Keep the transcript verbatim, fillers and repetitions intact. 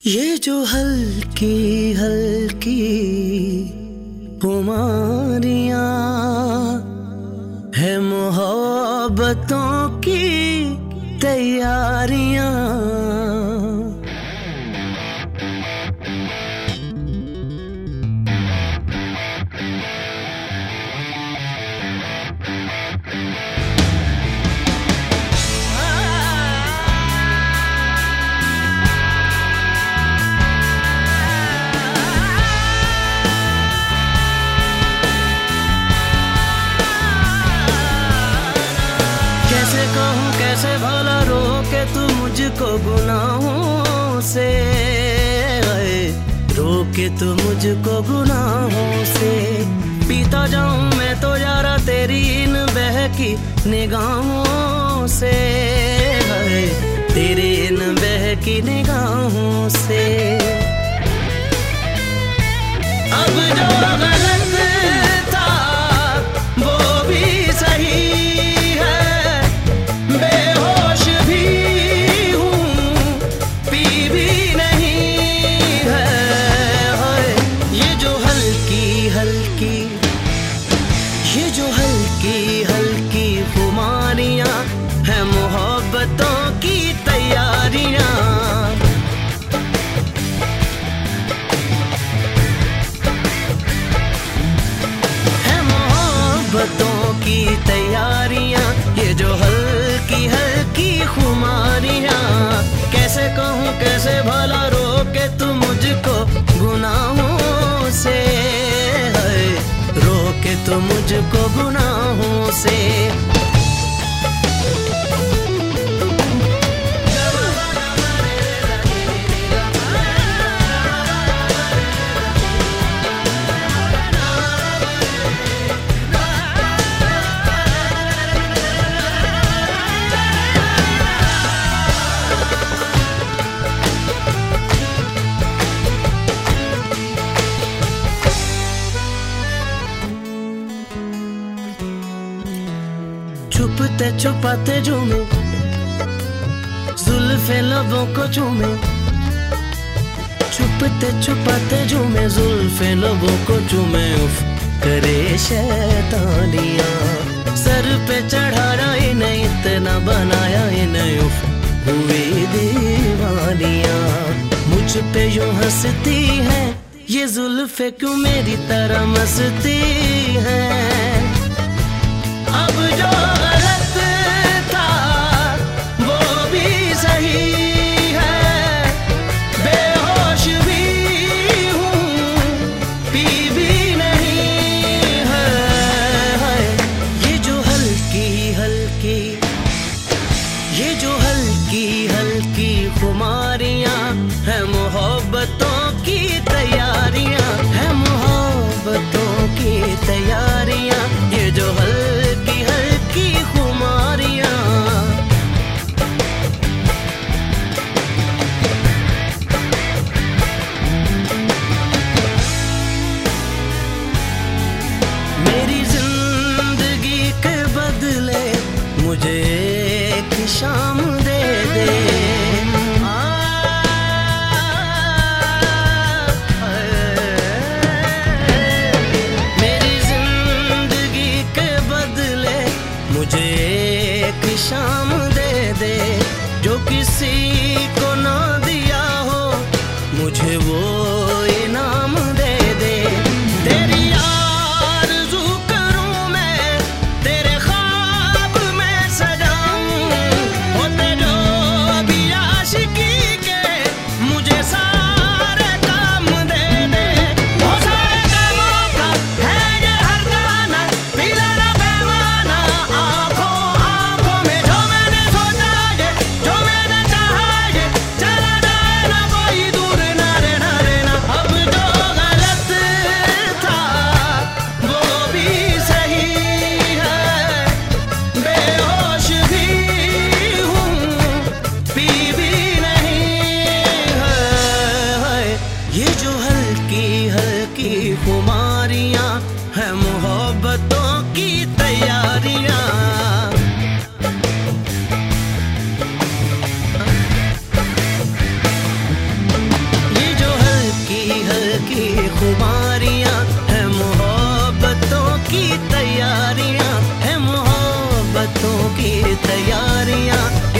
ये जो हल्की हल्की खुमारियाँ है मोहब्बतों की तैयारियाँ। कैसे कहूँ कैसे भला रोके तू मुझको गुनाहों से, रोके तू मुझको गुनाहों से। पीता जाऊं मैं तो यारा तेरी इन बहकी निगाहों से, तेरी इन बहकी निगाहों से। अब जो गलत था वो भी सही, ये जो हल्की हल्की खुमारियाँ है मोहब्बतों की तैयारियाँ। है मोहब्बतों की तैयारियाँ, ये जो हल्की हल्की खुमारियाँ। कैसे कहूँ कैसे भला रोके तू मुझको गुनाहों से, रोके तो मुझको गुनाहों से। छुपते छुपाते झूमे, जुल्फे लबों को चूमे। छुपते छुपाते झूमे, जुल्फे लबों को चूमे। उफ करे शैतानियाँ, सर पे चढ़ाया इन्हें, इतना बनाया इन्हें। उफ हुई दीवानियाँ, मुझ पे यूं हंसती है ये जुल्फे, क्यों मेरी तरह मस्ती है। अब जो गलत था वो भी सही है, बेहोश भी हूँ पी भी नहीं है। ये जो हल्की हल्की ये जो हल्की हल्की खुमारियाँ है मोहब्बतों की तैयारियाँ। है मोहब्बतों की तैयारियाँ, ये जो हल्की हल्की की तैयारियां